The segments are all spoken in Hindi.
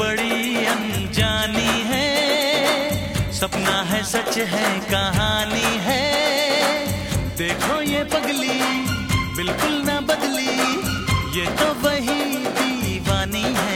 बड़ी अनजानी है, सपना है सच है कहानी है। देखो ये पगली बिल्कुल ना बदली, ये तो वही दीवानी है।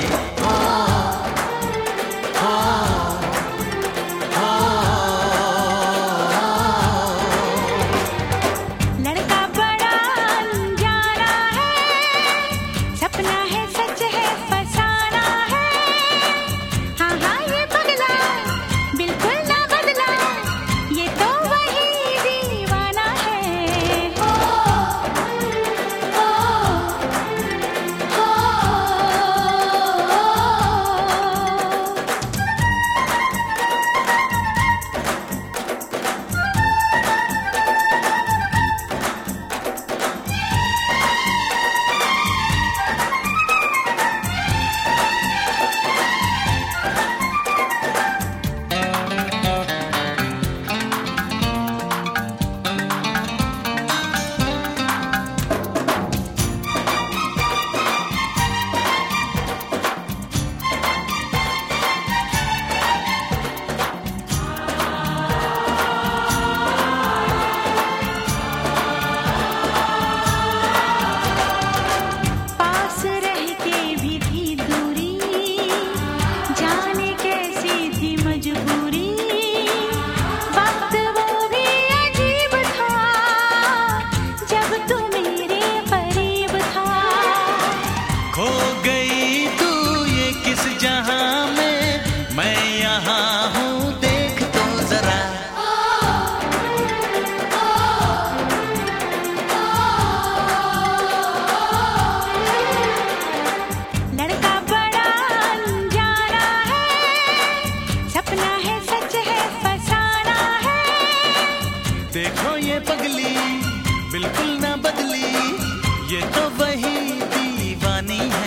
देखो ये पगली बिल्कुल ना बदली, ये तो वही दीवानी है।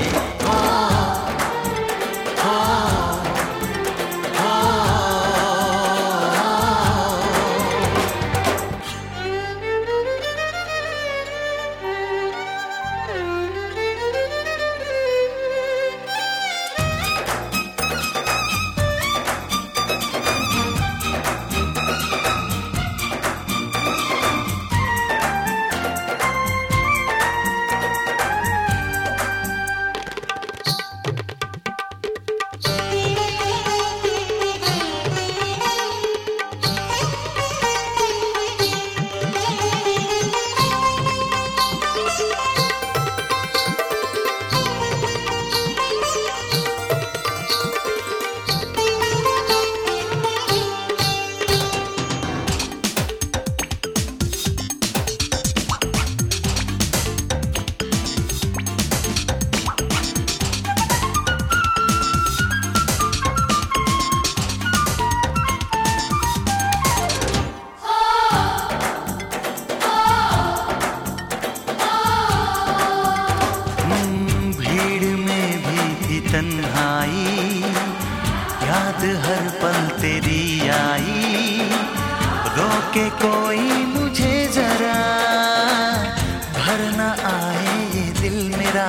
तन्हाई याद हर पल तेरी आई, रोके कोई मुझे जरा, भर न आए ये दिल मेरा।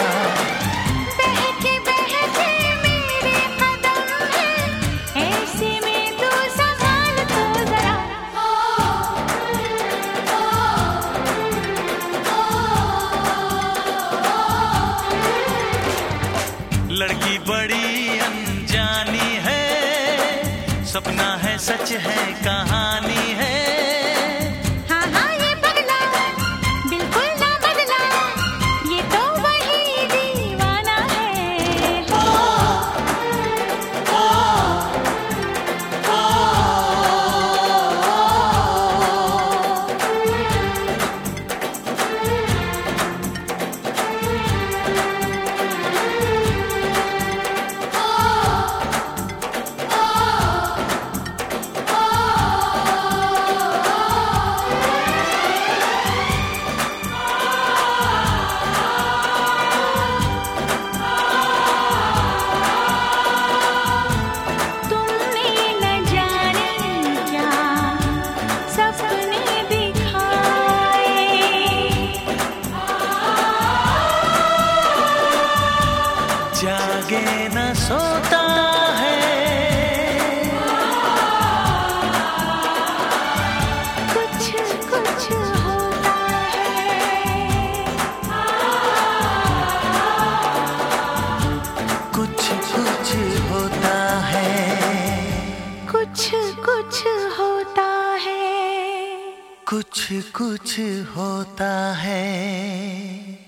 बहके बहके मेरे कदम हैं, ऐसे में तू संभाल तो जरा। लड़की बड़ी अनजानी है, सपना है सच है कहानी है। हाँ हाँ ये पगला बिल्कुल ना बदला, ये तो वही दीवाना है। कुछ होता है, कुछ कुछ होता है।